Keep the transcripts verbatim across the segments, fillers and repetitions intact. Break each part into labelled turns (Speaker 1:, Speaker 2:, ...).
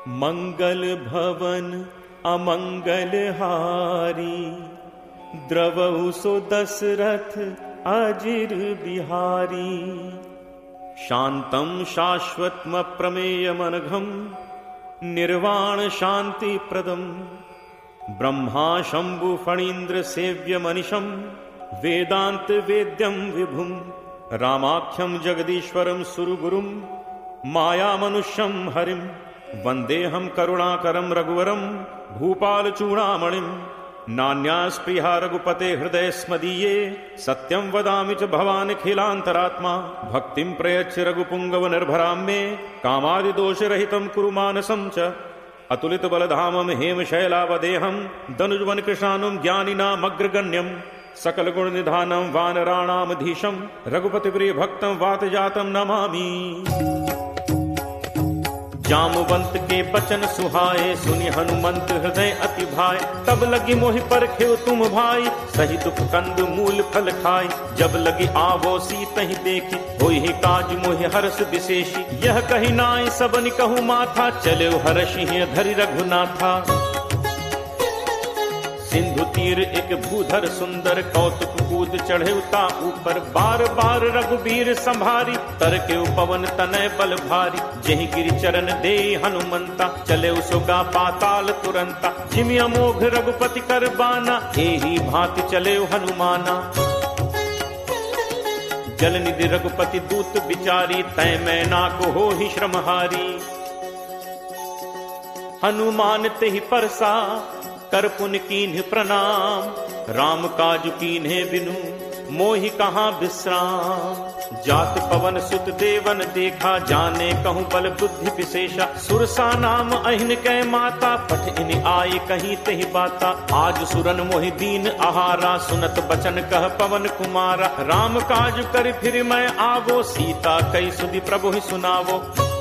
Speaker 1: मंगल भवन अमंगल हारी, द्रवहु सो दशरथ अजिर बिहारी। शांतं शाश्वतम प्रमेयमनघम, निर्वाण शांति प्रदम। ब्रह्मा शंभु फणीन्द्र सेव्य मनिशम, वेदांत वेद्यम विभुम। रामाख्यम जगदीश्वरम सुरगुरुम, माया मनुष्यम हरिम। वंदेहम करुणाकरम रघुवरम, भूपाल चूड़ामणिम। नान्यास्पृहा रघुपते हृदय स्मदीये, सत्यं वदामि च भवान् खिलांतरात्मा। भक्तिं प्रयच्छ रघुपुंगव निर्भरां मे, कामादिदोषरहितं कुरु मानसं च। अतुलित बलधामम हेम शैलावदेहम, दनुजवन कृशानुम ज्ञानिनामग्रगण्यम। सकल गुण निधानम वानराणामधीशम, रघुपति प्रिय भक्तम वात जातम नमामि। जामवंत के बचन सुहाए, सुनि हनुमंत हृदय अति भाए। तब लगी मोहि परखियो तुम भाई, सही दुख कंद मूल फल खाई। जब लगी आवो सीतहि देखी, होई ही काज मोहि हर्ष विशेषी। यह कही नाई सबनि कहूँ माथा, चले हर्षि धरि रघुनाथा। सिंधु तीर एक भूधर सुंदर, कौतुक कूद चढ़े उता ऊपर। बार बार रघुबीर संभारी, तर के पवन तनय बल भारी। जहि गिरि चरण दे हनुमंता, चले उसोगा पाताल तुरंता। जिमि अमोघ रघुपति कर बाना, एही भांति चले हनुमाना। जल निधि रघुपति दूत बिचारी, तय मैना को हो ही श्रमहारी। हनुमान तेहि परसा, कर पुन कीन्ह प्रणाम। राम काज कीन्हे बिनु, मोहि कहाँ विश्राम। जात पवन सुत देवन देखा, जाने कहूँ बल बुद्धि विशेषा। सुरसा नाम अहिन कै माता, पठ इन आए कहीं तेहि बाता। आज सुरन मोहि दीन आहारा, सुनत बचन कह पवन कुमारा। राम काज कर फिर मैं आवो, सीता कई सुधि प्रभु ही सुनावो।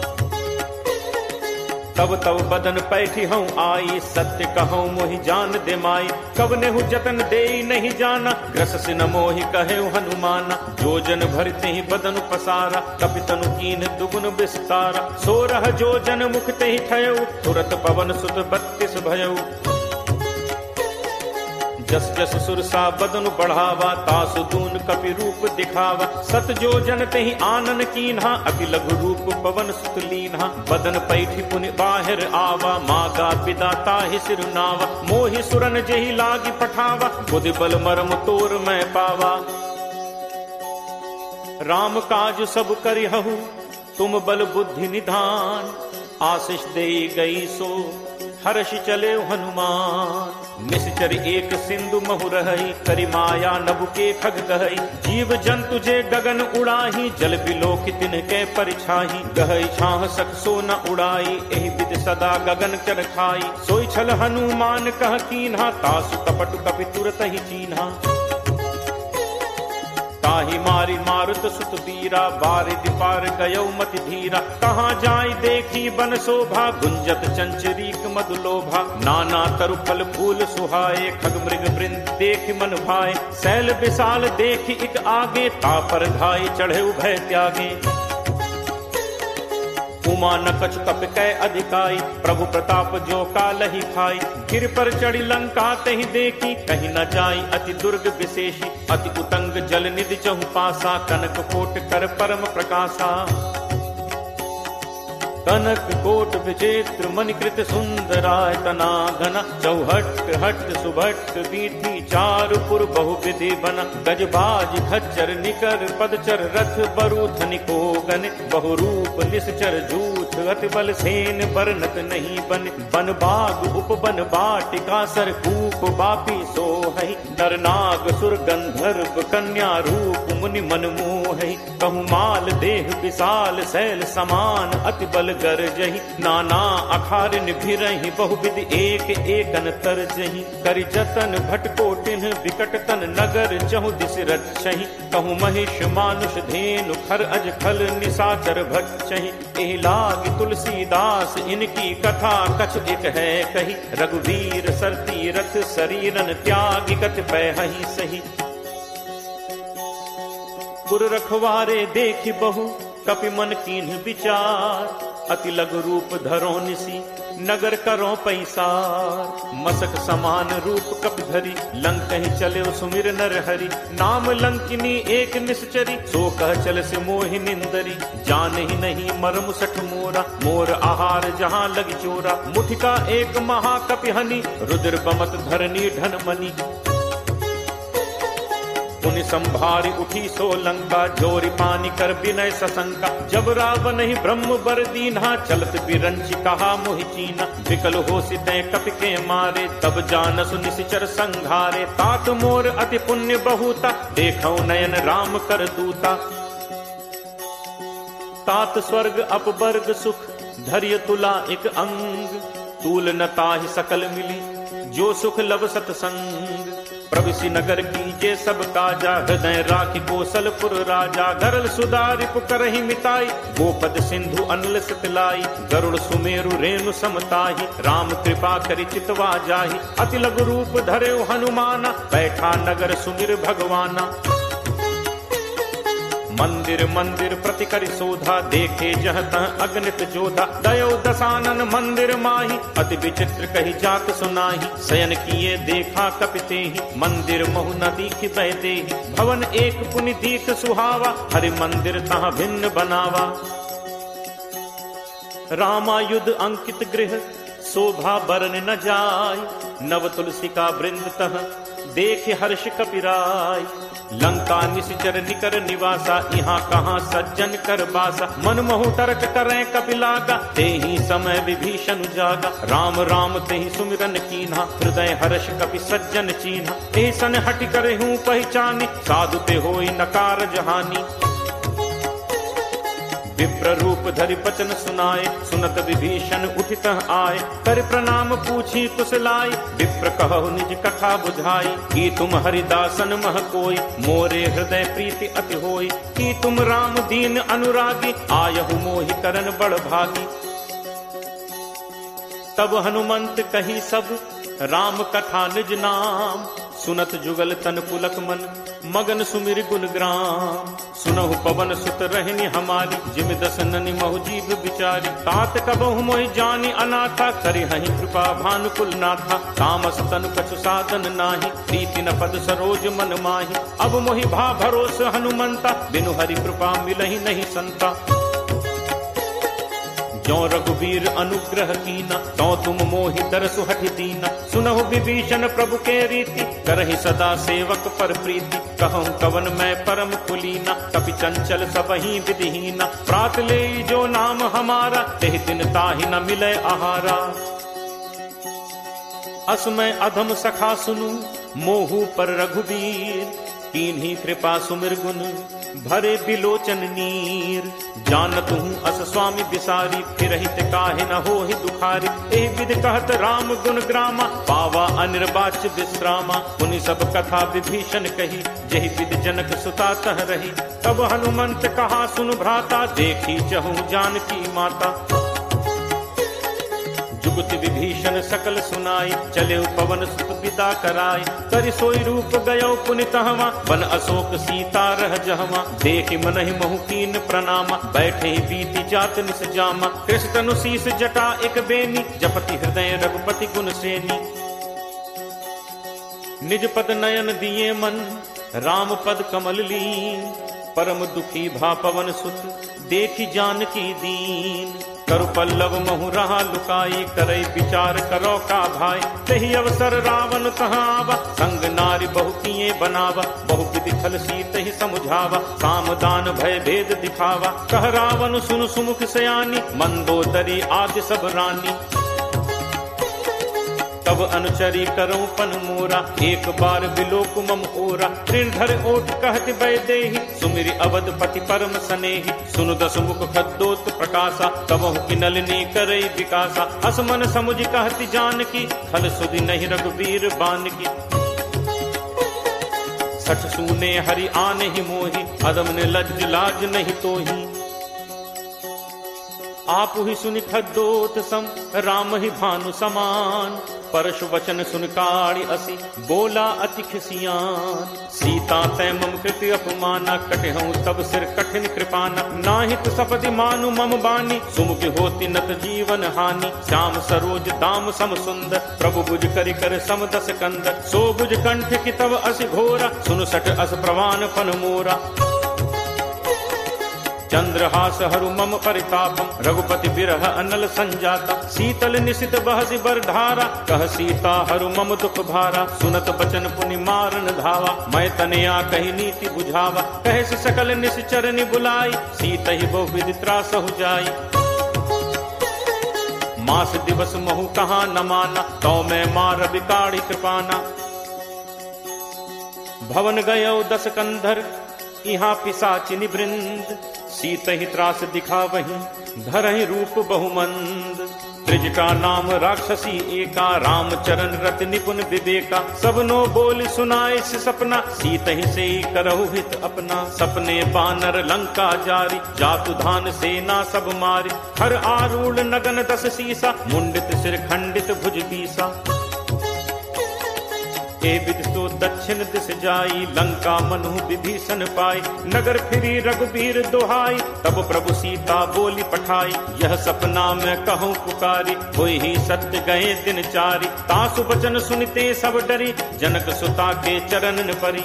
Speaker 1: तब तब बदन पैठी हूँ आई, सत्य कहूँ मोहि जान दे माई। कब नेहु जतन दे नहीं जाना, ग्रस सिन मोहि कहे हनुमाना। जो जन भरते ही बदन पसारा, कपितनु कीन दुगुन विस्तारा। सोरह जो जन मुख ते ही ठयऊ, तुरत पवन सुत बत्तीस भयऊ। जस जस सुरसा बदन बढ़ावा, तासु दून कपि रूप दिखावा। सत जो जन तेहि आनन कीन्हा, अति लघु रूप पवन सुत लीन्हा। बदन पैठी पुनि बाहिर आवा, मागा पिता ताहि सिरुनावा। मोहि सुरन जेहि लागी पठावा, बुद्धि बल मरम तोर मैं पावा। राम काज सब करिहु, तुम बल बुद्धि निधान। आशीष दे गई सो, हर्ष चले हनुमान। निश्चर एक सिंधु महु रही, करि माया नभु के खग गहई। जीव जंतु जे गगन उड़ाही, जल बिलोक तिनके परिछाही। गहई छाह सख सो न उड़ाई, एहि विद सदा गगन चर खाई। सोई छल हनुमान कह कीन्हा, तासु कपट कपि तुरत ही चीन्हा। ताहि मारी मारुत सुत वीरा, बारिधि पार गयो मति धीरा। कहाँ जाय देखी बन शोभा, गुंजत चंचरीक मधुलोभा। नाना तरु फल फूल सुहाए, खग मृग वृंद देख मन भाए। शैल विशाल देखी इक आगे, तापर घाय चढ़े उभय त्यागे। उमा न कछ कप कै अधिकाई, प्रभु प्रताप जो कालहि खाई। गिर पर चढ़ी लंका तहि देखी, कहीं न जाई अति दुर्ग विशेषी। अति उतंग जल निधि चहु पासा, कनक कोट कर परम प्रकाशा। कनक कोट विचित्र मणिकृत सुंदरायतना घन। चौहट हट सुभट वीथी, चारुपुर बहुविधि बन। गजबाज खच्चर निकर, पदचर रथ बरूथ निकोगन। बहुरूप निश्चर जूथ, अति बल सेन बरनत नहीं बन। बन बाग उपवन बाटिका, सर कूप बापी सोहई। नर नाग सुर गंधर्व, कन्या रूप मुनि मन मोहई। कहूँ माल देह विशाल, शैल समान अति बल गरजहि। नाना अखारिन भिरहि, बहुविध एक एकन तरजहि। करि जतन भटकोटिन, विकट तन नगर चहु दिस रक्षहि। कहूँ महिष मानुष धेनु, खर अज खल निशाचर भक्षहि। एहि लागी तुलसीदास, इनकी कथा कछ एक है कही। रघुवीर सर तीरथ, शरीरन त्यागी कथ पैहि सही। पुर रखवारे देखि बहु, कपि मन कीन्ह विचार। अति लघु रूप धरो निसी, नगर करो पैसार। मसक समान रूप कपि धरी, लंक ही चले सुमिर नर हरि। नाम लंकिनी एक निश्चरी, सो कह चल से मोहि निंदरी। जान ही नहीं मर्म सठ मोरा, मोर आहार जहाँ लग चोरा। मुठिका एक महाकपि हनि, रुद्र बमत धरनी ढन मनी। पुनि संभारी उठी सो लंका, जोरी पानी कर विनय सशंका। जब रावण ही ब्रह्म बर दीन्हा, चलत बिरंची कहा मोहि चीना। विकल हो सिते कपि के मारे, तब जानसु निशिचर संघारे। तात मोर अति पुण्य बहुता, देखौ नयन राम कर दूता। तात स्वर्ग अपवर्ग सुख, धैर्य तुला एक अंग। तूल न ताहि सकल मिली, जो सुख लब सतसंग। प्रविशि नगर कीजे सब काजा, हृदय राखि कौशलपुर राजा। गरल सुधारि पुकरहि मिताई, गोपद सिंधु अनल सतलाई। गरुड़ सुमेरु रेणु समताहि, राम कृपा करि चितवा जाहि। अति लघु रूप धरेउ हनुमाना, बैठा नगर सुमिर भगवाना। मंदिर मंदिर प्रति करि शोधा, देखे जह तह अगणित जोधा। दयो दसानन मंदिर माही, अति विचित्र कही जात सुनाही। शयन किए देखा कपि तेहि, मंदिर महु न दीखि बैदेहि। भवन एक पुनि दीख सुहावा, हरि मंदिर तहाँ भिन्न बनावा। रामायुध अंकित गृह, शोभा बरन न जाय। नव तुलसी का वृंद तह, देख हर्ष कपिराय। लंका निशिचर निकर निवासा, यहाँ कहाँ सज्जन कर बासा। मन महु तर्क करें कपिलागा, तेहि समय विभीषण जागा। राम राम तेहि सुमिरन कीन्हा, हृदय हर्ष कपि सज्जन चीन्हा। ऐसन हटि करे हूँ पहचानी, साधु ते होई नकार जहानी। विप्र रूप धरि बचन सुनाए, सुनत विभीषण उठित आए। कर प्रणाम पूछी कुशलाई, विप्र कहु निज कथा बुझाई। कि तुम हरिदासन मह कोई, मोरे हृदय प्रीति अति होई। कि तुम राम दीन अनुरागी, आयहु मोहि करन बड़ भागी। तब हनुमंत कही सब, राम कथा निज नाम। सुनत जुगल तन पुलक मन, मगन सुमिर गुण ग्राम। सुनहु पवन सुत रहनी हमारी, जिम दस ननि महु जीव बिचारी। तात कबहु मोहि जानी अनाथा, करि हहि कृपा भानुकुल नाथा। तामस तनु कछु साधन नाही, प्रीति न पद सरोज मन माही। अब मोहि भा भरोस हनुमंता, बिनु हरि कृपा मिलहि नहीं संता। जो रघुवीर अनुग्रह कीना, तो तुम मोहि दरसु हठि दीना। सुनहु विभीषण प्रभु के रीति, करहि सदा सेवक पर प्रीति। कहूँ कवन मैं परम कुलीना, कपि चंचल सबहि विधिहीना। प्रात ले जो नाम हमारा, तेहि दिन ताहि न मिले आहारा। असमय अधम सखा सुनु, मोहु पर रघुवीर। कीन्ही कृपा सुमिर गुण, भरे बिलोचन नीर। जानत हूँ अस स्वामी बिसारी, फिरहित काहे न होहि दुखारी। एहि विधि कहत राम गुण ग्रामा, पावा अनिर्वाच्य विश्रामा। पुनि सब कथा विभीषण कही, जेहि विधि जनक सुता तह रही। तब हनुमंत कहा सुन भ्राता, देखी चहु जानकी माता। जुगति विभीषण सकल सुनाई, चले पवन सुत विदा कराई। करि सोई रूप गयो पुनि तहवा, वन अशोक सीता रह जहवा। देखि मनहि महु कीन प्रणामा, बैठे बीति जात निस जामा। कृष्ण तनु शीस जटा एक बेनी, जपति हृदय रघुपति गुण सेनी। निज पद नयन दिए मन, राम पद कमल लीन। परम दुखी भा पवन सुत, देखि जानकी दीन। करु पल्लव महु रहा लुकाई, करई विचार करो का भाई। तही अवसर रावण तहाँ आवा, संग नारी बहु किए बनावा। बहु विधि छल सीत ही समुझावा, सामदान भय भेद दिखावा। कह रावण सुन सुमुख सयानी, मंदोदरी आदि सब रानी। तब अनुचरी करो पन मोरा, एक बार बिलोक मम ओरा। तृणधर ओट कहत वैदेही, सुमिरि अवधपति परम सनेही। सुनु दस मुख खद्दोत प्रकाशा, कबहु की नलिनी करई विकासा। असमन समुझ कहति जानकी, खल सुधि नहीं रघुवीर बानकी। सठ सूने हरि आने ही मोही, अदम ने लज्ज लाज नहीं तोही। आप ही सुनि खद्दोत सम, राम ही भानु समान। परशु वचन सुन काढ़ी असी, बोला अति खिसियान। सीता तै मम कृति अपमाना, कटे हूँ तब सिर कठिन कृपाना। ना नाहित सपदि मानु मम बानी, सुमुख होति नत जीवन हानि। श्याम सरोज दाम सम सुंदर, प्रभु भुज करि कर सम दस कंदर। सो भुज कंठ की तव असि घोरा, सुन सट अस प्रवान फन मोरा। चंद्रहास हरु मम परितापम, रघुपति बिरह अनल संजाता। शीतल निशित बहसि बर धारा, कह सीता हरु मम दुख भारा। सुनत बचन पुनि मारन धावा, मैं तनया कही नीति बुझावा। कहस सकल निश्चरनि बुलाई, सीत ही बहु विधि त्रासहु जाई। मास दिवस महु कहाँ न माना, तो मैं मार बिकाड़ी कृपाना। भवन गयो दस कंधर, यहाँ पिशाचिनि वृंद। सीत ही त्रास दिखावहीं, धरहि रूप बहुमंद। त्रिज का नाम राक्षसी एका, राम चरण रत निपुण विवेका। सबनो बोल सुनाए से सपना, सीत ही से करहु हित अपना। सपने बानर लंका जारी, जातु धान सेना सब मारी। हर आरूढ़ नगन दस सीसा, मुंडित सिर खंडित भुज बीसा। ए विधि सो दक्षिण दिस जाई, लंका मनु विभीषण पाई। नगर फिरी रघुबीर दुहाई, तब प्रभु सीता बोली पठाई। यह सपना मैं कहूँ पुकारी, होई ही सत्य गए दिन चारी। तासु बचन सुनते सब डरी, जनक सुता के चरणन परी।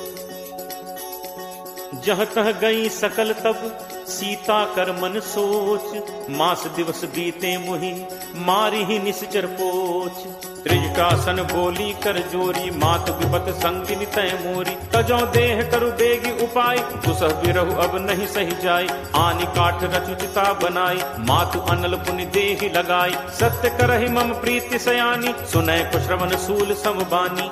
Speaker 1: जह तह गई सकल तब, सीता कर मन सोच। मास दिवस बीते मुहि, मारी ही निश्चर पोच। त्रिज का सन बोली कर जोरी, मात विपत संगिनी तय मोरी। तजो देह करु बेगी उपाय, दुसह बिरहु अब नहीं सही जाय। आनि काठ रचुचिता बनाई, मातु अनल पुनि देहि लगाई। सत्य करहि मम प्रीति सयानी, सुनय कुश्रवण सूल समबानी।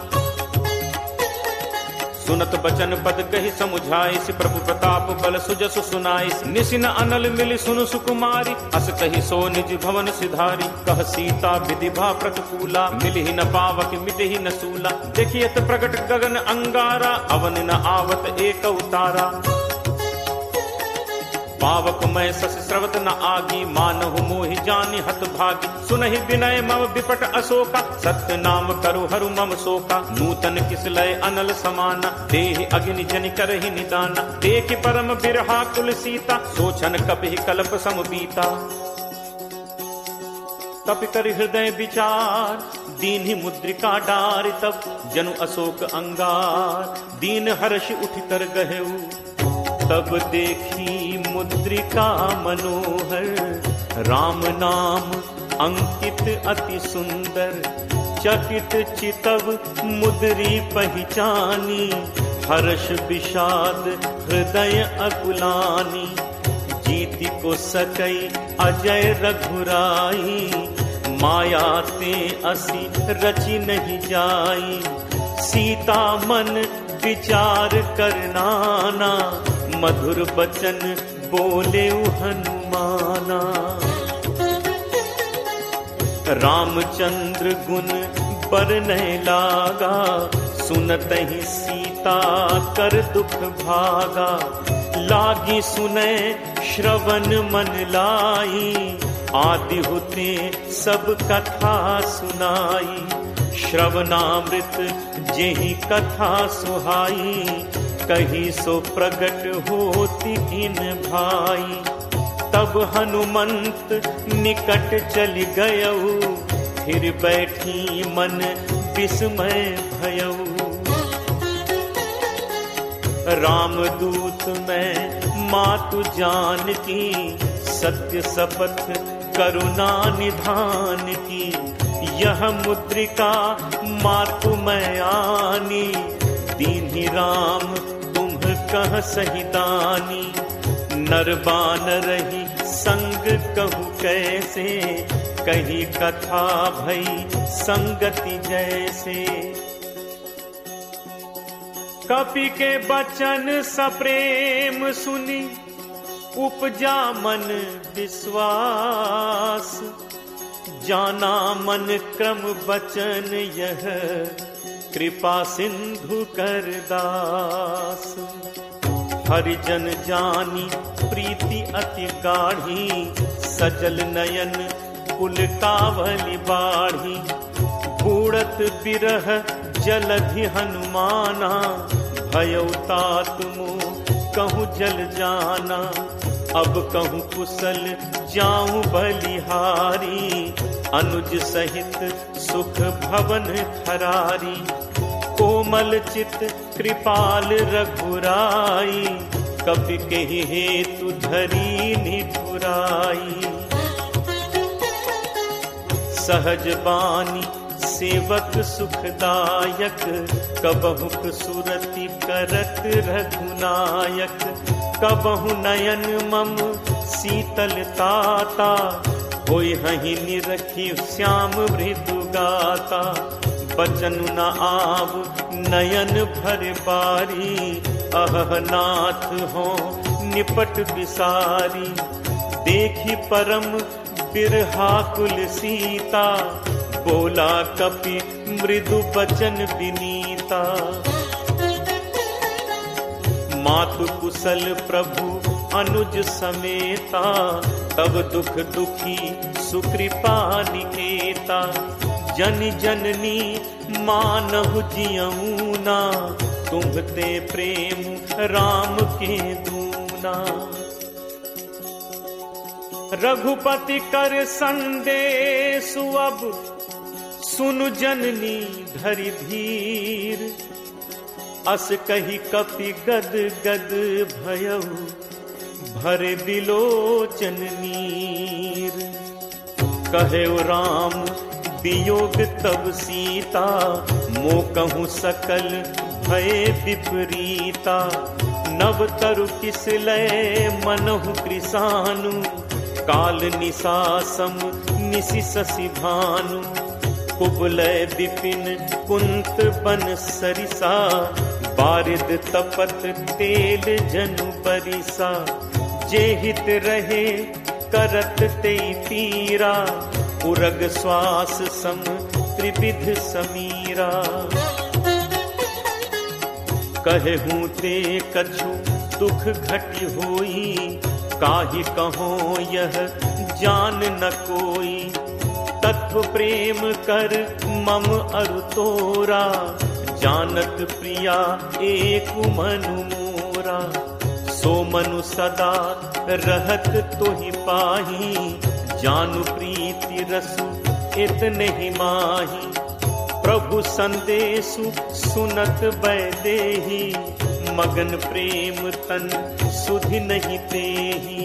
Speaker 1: सुनत बचन पद कहि समुझाई, सि प्रभु प्रताप बल सुजसु सुनाई। निसिन अनल मिलि सुनु सुकुमारी, अस कहि सो निज भवन सिधारी। कह सीता विधि भा प्रतिकूला, मिलहि न पावक मिटहि न सूला। देखियत प्रगट गगन अंगारा, अवन न आवत एक उतारा। पावक मैं सस स्रवत न आगी, मानहु मोहि जानि हत भागी। सुनहि विनय मम विपट अशोका, सत्य नाम करु हरु मम शोका। नूतन किसलय अनल समाना, देहि अग्नि जनि करहि निदाना। देखि परम बिरहा कुल सीता, सोचन कपिहि कल्प सम बीता। तपि कर हृदय विचार, दीन्हि मुद्रिका डारि। तब जनु अशोक अंगार, दीन हर्ष उठ कर गहेऊ। तब देखी मुद्रिका मनोहर, राम नाम अंकित अति सुंदर। चकित चितव मुद्री पहचानी, हर्ष विषाद हृदय अकुलानी। जीति को सकई अजय रघुराई, माया ते असी रचि नहीं जाई। सीता मन विचार करनाना, मधुर बचन बोले हनुमाना। रामचंद्र गुण बरनय लागा, सुनत ही सीता कर दुख भागा। लागी सुने श्रवण मन लाई, आदि होते सब कथा सुनाई। श्रवणामृत जेहि कथा सुहाई, कही सो प्रगट होती इन भाई। तब हनुमंत निकट चल गयऊ, फिर बैठी मन विस्मय भयऊ। रामदूत मैं मातु जानकी, सत्य शपथ करुणा निधान की। यह मुद्रिका मातु मैं आनी, दीन्हि राम तुम कह सही दानी। नर बान रही संग कहु कैसे, कही कथा भई संगति जैसे। कपि के बचन सप्रेम सुनी, उपजा मन विश्वास। जाना मन क्रम बचन यह, कृपा सिंधु कर दास। हरिजन जानी प्रीति अति गाढ़ी, सजल नयन पुलकावली बाढ़ी। बूढ़त बिरह जलधि हनुमाना, भयउ तात मोह कहूँ जल जाना। अब कहूँ कुशल जाऊं बलिहारी, अनुज सहित सुख भवन खरारी। कोमल चित कृपाल रघुराई, कपि कहि हेतु धरी निठुराई। सहज बानी सेवक सुखदायक, कबहुक सुरति करत रघुनायक। कबहु नयन मम शीतल ताता, होय हहि निरखी श्याम मृदु गाता। बचन न आव नयन भर बारी, अह नाथ हो निपट बिसारी। देखी परम बिरहा कुल सीता, बोला कपि मृदु बचन विनीता। मातु कुशल प्रभु अनुज समेता, तब दुख दुखी सुकृपा निकेता। जन जननी मानहु जियऊना, तुम्हते प्रेम राम के दूना। रघुपति कर संदेशु अब, सुनु जननी धरि धीर। अस कही कपि गद गद भयउ, भरे बिलोचन नीर। कहे राम वियोग तब सीता, मो कहूँ सकल भय विपरीता। नव तरु किस लय मनहु कृसानु, काल निसासम निसि शशि भानु। कुबलय विपिन कुंत बन सरिसा, बारिद तपत तेल जनु बरिसा। जे हित रहे करत ते पीरा, उरग श्वास सम त्रिविध समीरा। कहूँ ते कछु दुख घट होई, काहि कहो यह जान न कोई। तत्व प्रेम कर मम अरु तोरा, जानत प्रिया एक मनु मोरा। सो मनु सदा रहत तोहि पाही, जानु प्रीति रसु इतने ही माही। प्रभु संदेशु सुनत बैदेही, मगन प्रेम तन सुधि नहीं तेही।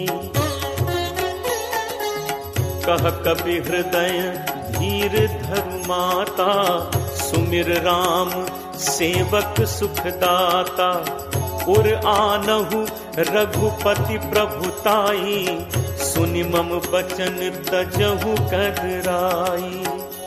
Speaker 1: कह कपि हृदय धीर धरु माता, सुमिर राम सेवक सुखदाता। उर आनहु रघुपति प्रभुताई, सुनि मम बचन तजहु कदराई।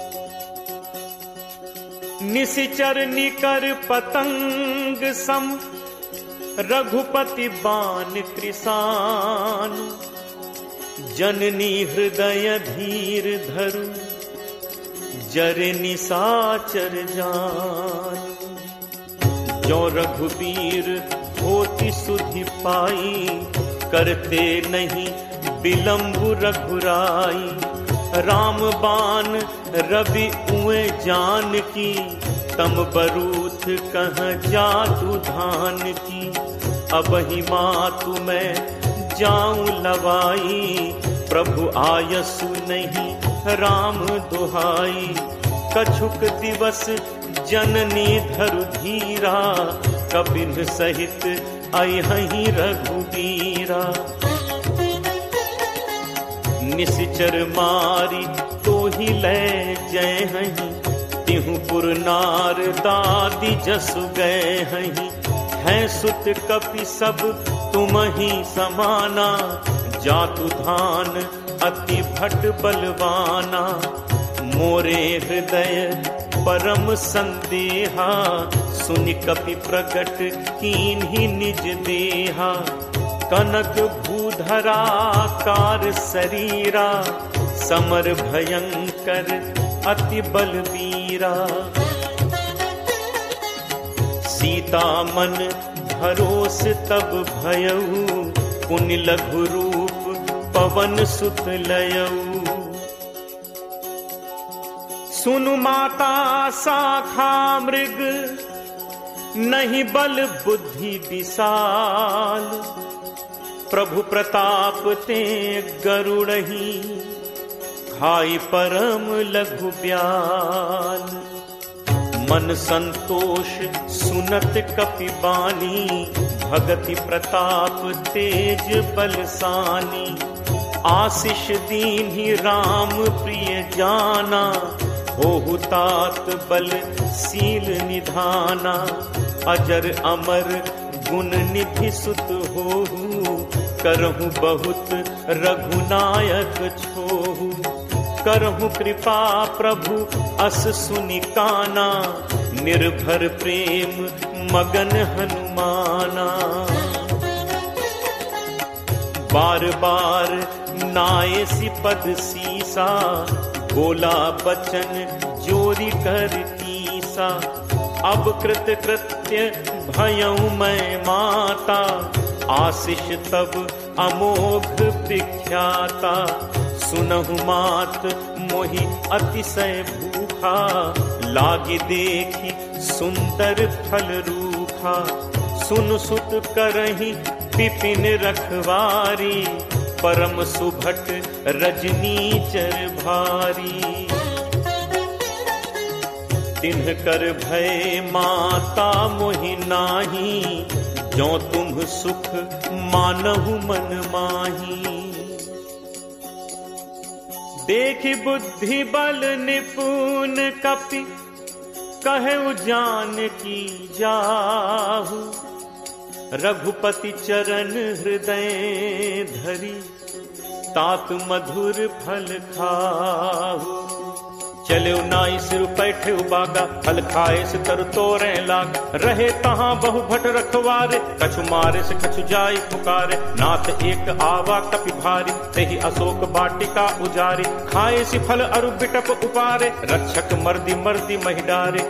Speaker 1: निशिचर निकर पतंग सम, रघुपति बान कृसान। जननी हृदय धीर धरु, जरे निसाचर जान। जो रघुबीर होति सुधि पाई, करते नहीं विलंबु रघुराई। राम बान रवि उए जान की, तम बरूथ कह जातु धान की। अब ही मातु मैं जाऊं लवाई, प्रभु आयसु नहीं राम दुहाई। कछुक दिवस जननी धरु धीरा, कपिन सहित अयहि रघुबीरा। निशिचर मारी तो ही ले जय हहीं, तिहु पुर नार दादी जसु गए हहीं। हैं सुत कपि सब तुम ही समाना, जातु धान अति भट बलवाना। मोरे हृदय परम संदेहा, सुनि कपि प्रगट कीन्ही निज देहा। कनक भूधरा कार शरीरा, समर भयंकर अति बलवीरा। सीता मन भरोस तब भयऊ, पुनि लघु रूप पवन सुत लयऊ। सुनु माता शाखा मृग, नहीं बल बुद्धि विशाल। प्रभु प्रताप ते गरुड़ही, खाई परम लघु ब्याल। मन संतोष सुनत कपि बानी, भगति प्रताप तेज बलसानी। आशीष दीन्हि राम प्रिय जाना, होहु तात बल सील निधाना। अजर अमर गुण निधि सुत होहु, करहु बहुत रघुनायक छोहु। करहु कृपा प्रभु अस सुनि काना, निर्भर प्रेम मगन हनुमाना। बार बार नायसी पद सीसा, बोला बचन जोरी कर कीसा। अब कृत कृत्य भयउ मैं माता, आशीष तब अमोघ विख्याता। सुनहु मात मोहि अतिशय भूखा, लागी देखी सुंदर फल रूखा। सुन सुत करहि विपिन रखवारी, परम सुभट रजनीचर भारी। तिन्ह कर भय माता मोहि नाही, जो तुम सुख मानहु मन माही। देखि बुद्धि बल निपुण कपि, कहु जानकी जाहु। रघुपति चरण हृदय धरी, तात मधुर फल खाहु। चले नाई सिर पैठे उबागा, फल खाए से तरु तोरे लाग। रहे तहां बहु भट रखवारे, कछु मारे से कछु जाई पुकारे। नाथ एक आवा कपि भारी, तेहि अशोक वाटिका उजारी। खाए सी फल अरु बिटप उपारे, रक्षक मर्दी मर्दी महि डारे।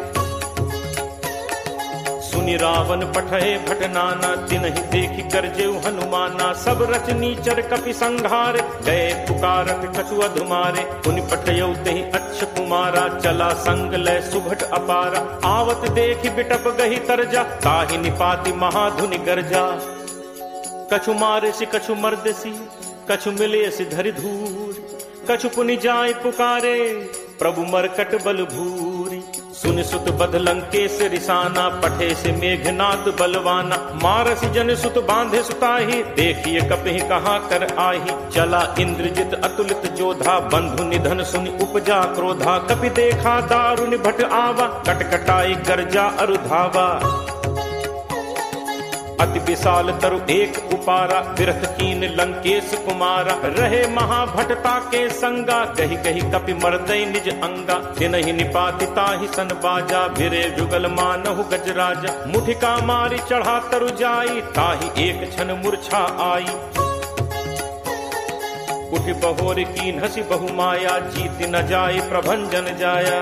Speaker 1: सुनि रावण पठे भट नाना, तिन्हि देखि गरजेउ हनुमाना। सब रचनीचर कपि संघारे, गए पुकारत कछु अधुमारे। पुनि पठयउ तेहि अच्छ कुमारा, चला संग लय सुभट अपारा। आवत देखि बिटप गहि तरजा, ताहि निपाति महाधुनि गर्जा। कछु मारे सि कछु मर्द सी, कछु मिले सि धरि धूर। कछु पुनि जाय पुकारे, प्रभु मरकट बल भूरी। सुन सुत बध लंकेश रिसाना, पठे से मेघनाद बलवाना। मारस जन सुत बांधे सुताही, देखिए कपि कहाँ कर आही। चला इंद्रजित अतुलित जोधा, बंधु निधन सुनि उपजा क्रोधा। कपि देखा दारुनि भट आवा, कटकटाई गर्जा अरु धावा। अति विशाल तरु एक उपारा, विरथ कीन लंकेश कुमारा। रहे महाभटता के संगा, कही कही कपि मर्दई निज अंगा। तिनहि निपाति ताहि सन बाजा, भिरे जुगल मानहु गजराजा। मुठिका मारी चढ़ा तरु जाई, ताहि एक क्षण मूर्छा आई। उठि बहोर कीन हसी बहु माया, जीत न जाय प्रभंजन जाया।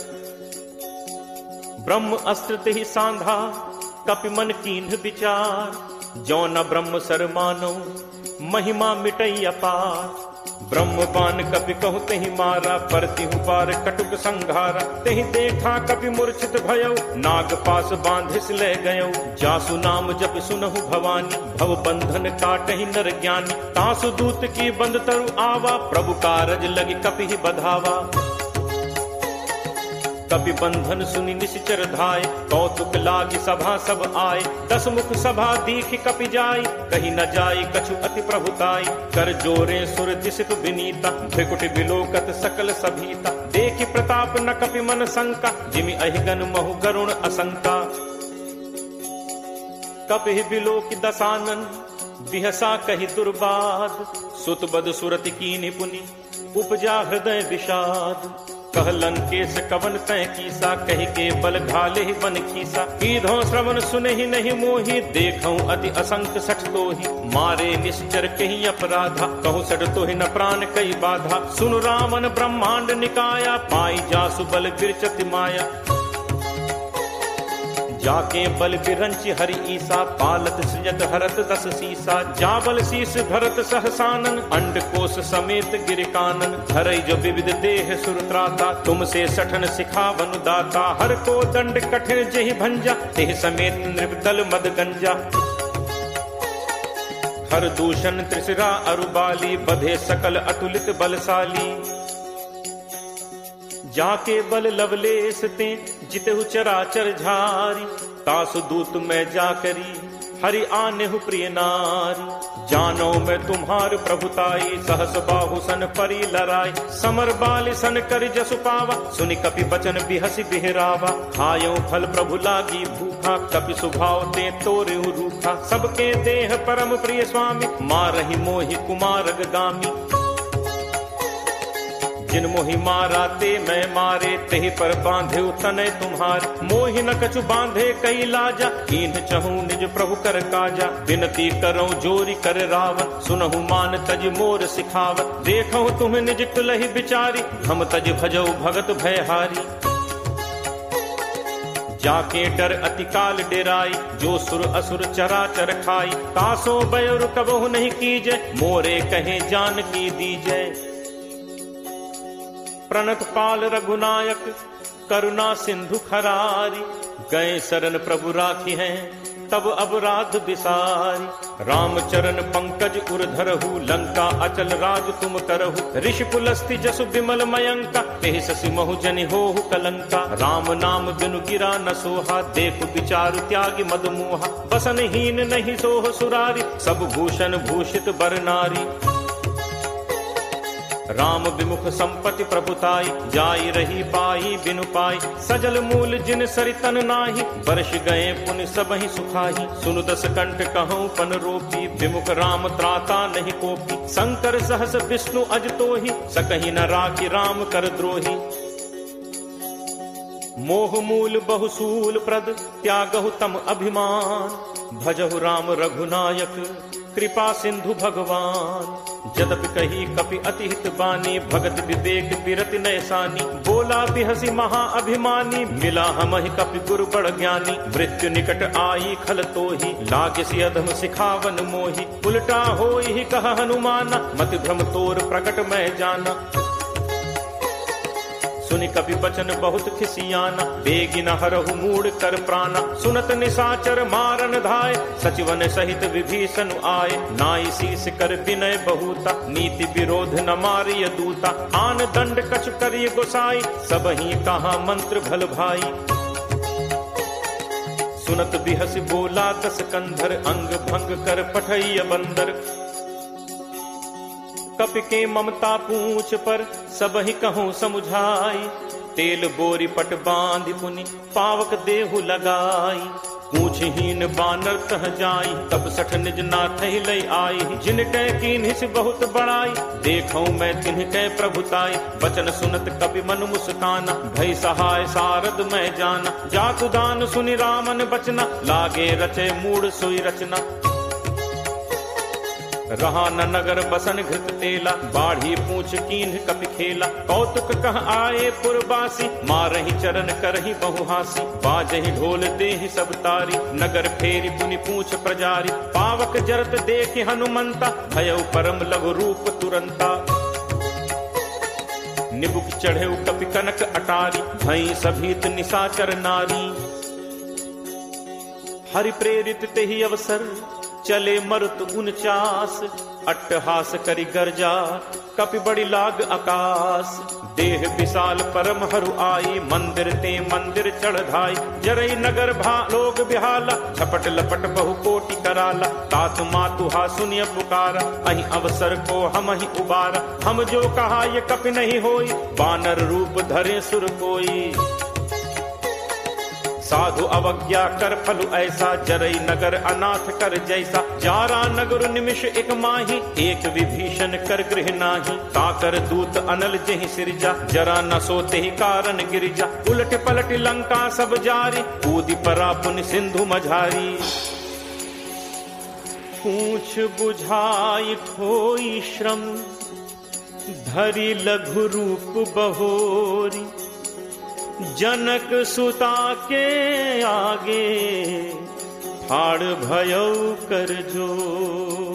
Speaker 1: ब्रह्म अस्त्र तेहि सांधा, कपि मन कीन्ह विचार। जो न ब्रह्म सर मानो, महिमा मिटई अपार। ब्रह्म बान कपि कहु तेहि मारा, परतिहु पार कटुक संघारा। तेहि देखा कपि मूर्छित भयउ, नाग पास बांधिस ले गयउ। जासु नाम जपि सुनहु भवानी, भव बंधन काटहि नर ज्ञानी। तासु दूत की बंद तरु आवा, प्रभु कारज लगी कपि ही बधावा। कपि बंधन सुनि निश्चर धाय, कौतुक लागी सभा सब आए। दस मुख सभा दीख कपि जाई, कही न जाई कछु अति प्रभुताई। कर जोरे सुर दिसित विनीता, भृकुट बिलोकत सकल सभीता। देखि प्रताप न कपि मन शंका, जिमि अहिगन महु गरुण असंका। कपि बिलोक दसानन, बिहसा कहि दुर्बाद। सुत बद सुरति कीनि पुनि, उपजा हृदय विषाद। कहलन केस कवन तय कीसा, कही के बल घाले ही बन खीसा। कीधो श्रवण सुने ही नहीं मोही, देखऊं अति असंख सठ तोही। मारे निश्चर कही अपराधा, कहूँ सठ तोहि न प्राण कई बाधा। सुन रावण ब्रह्मांड निकाया, पाई जासु बल बिरचति माया। जाके बल बिरंचि हरि ईसा, पालत सृजत हरत दस सीसा। जाबल शीस धरत सहसानन, अंड कोश समेत गिर कानन। धरई जो विविध देह सुरत्राता, तुमसे सठन सिखावन दाता। हर को दंड कठिन जेहि भंजा, तेहि समेत नृपदल मद गंजा। हर दूषण त्रिशिरा अरुबाली, बधे सकल अतुलित बलशाली। जाके बल लवलेस ते जितहु चराचर झारी, तासु दूत में जाकरी हरि आनेहु प्रिय नारी। जानो मैं तुम्हार प्रभुताई, सहस बाहु सन परी लराई। समर बाली सन कर जसु पावा, सुनि कपि बचन बिहसी बिहरावा। खायो फल प्रभु लागी भूखा, कपि सुभाव ते तोरेहु रूखा। सबके देह परम प्रिय स्वामी, मारहि मोहि कुमारग गामी। जिन मोहि मारा ते मैं मारे, तेहि पर बांधे तनय तुम्हारे। मोहि न कछु बांधे कई लाजा, कीन्ह चहूँ निज प्रभु कर काजा। विनती करऊँ जोरी कर रावत, सुनहु मान तज मोर सिखावत। देखऊँ तुम निज तुलहि बिचारी, हम तज भजऊ भगत भयहारी। जाके डर अति काल डेराई, जो सुर असुर चराचर खाई। तासो बयुर कबहु नहीं कीजय, मोरे कहे जान की दीजय। प्रणत पाल रघुनायक करुणा सिंधु खरारी, गए शरण प्रभु राखी हैं तब अपराध बिसारी। राम चरण पंकज उर धरहु, लंका अचल राज तुम करहु। ऋषि पुलस्ति जसु विमल मयंका, तेहि ससि महु जनि होहु कलंका। राम नाम बिनु गिरा न सोहा, देखु विचारु त्यागी मद मोहा। बसन हीन नहीं सोह सुरारी, सब भूषण भूषित बर नारी। राम विमुख संपत्ति प्रभुताई, जाई रही पाई बिनु पाई। सजल मूल जिन सरितन नाही, वर्ष गए पुनि सबहि सुखाही। सुनु दस कंठ कहूँ पन रोपी, विमुख राम त्राता नहीं कोपी। शंकर सहस विष्णु अज तोहि, सकहि न राखी राम कर द्रोही। मोह मूल बहुसूल प्रद, त्यागहु तम अभिमान। भजहु राम रघुनायक, कृपा सिंधु भगवान। जदपि कही कपि अतिहित बानी, भगत विवेक बिरति नयसानी। बोला बिहसी महा अभिमानी, मिला हमहि कपि गुरु बड़ ज्ञानी। मृत्यु निकट आई खल तोहि, लागे सि अधम सिखावन मोहि। उल्टा होई ही कह हनुमाना, मति भ्रम तोर प्रकट मैं जाना। सुनि कपि बचन बहुत खिसियाना, बेगी न हरहु मूड कर प्राणा। सुनत निशाचर मारन धाय, सचिवन सहित विभीषण आए। नाई शीस कर विनय बहुता, नीति विरोध न मारिय दूता। आन दंड कछु करिय गोसाई, सबहि कहा मंत्र भल भाई। सुनत बिहस बोला दस कंधर, अंग भंग कर पठैय बंदर। कपि के ममता पूछ पर, सबहि कहूँ समुझाई। तेल बोरी पट बांधि पुनि, पावक देहु लगाई। पूछहीन बानर तह जाई, तब सठ निज नाथ लई आई। जिनकै कीन्हिस बहुत बड़ाई, देखऊँ मैं तिनकै प्रभुताई। बचन सुनत कपि मन मुस्काना, भई सहाय सारद मैं जाना। जातु दान सुनि रामन बचना, लागे रचे मूड सोई रचना। रहा न नगर बसन घृत तेला, बाढ़ी पूछ कीन्ह कपि खेला। कौतुक कह आए पुरबासी, मारहि चरण करहि बहुहासी। बाजहि ढोल देहि सब तारी, नगर फेरी पुनि पूछ प्रजारी। पावक जरत देखि हनुमंता, भयउ परम लघु रूप तुरंता। निबुक चढ़ेउ कपि कनक अटारी, भई सभीत निशाचर नारी। हरि प्रेरित तेहि अवसर, चले मरुत उनचास। अट्टहास करि गर्जा, कपि बड़ी लाग आकाश। देह विशाल परम हरु आई, मंदिर ते मंदिर चढ़ धाई। जरई नगर भा लोग बिहाला, झपट लपट बहु कोटि कराला। तात मातु हा सुनिय पुकारा, अहि अवसर को हम ही उबारा। हम जो कहा ये कपि नहीं होई, बानर रूप धरे सुर कोई। साधु अवज्ञा कर फलु ऐसा, जरई नगर अनाथ कर जैसा। जारा नगर निमिष एक माही, एक विभीषण कर गृह नाही। ताकर दूत अनल जेहि सिरजा, जरा न सोते ही कारण गिरिजा। उलट पलट लंका सब जारी, कूदि परा पुनि सिंधु मझारी। पूछ बुझाई खोई श्रम, धरि लघु रूप बहोरी। जनक सुता के आगे, ठाड़ भयउ कर जोर।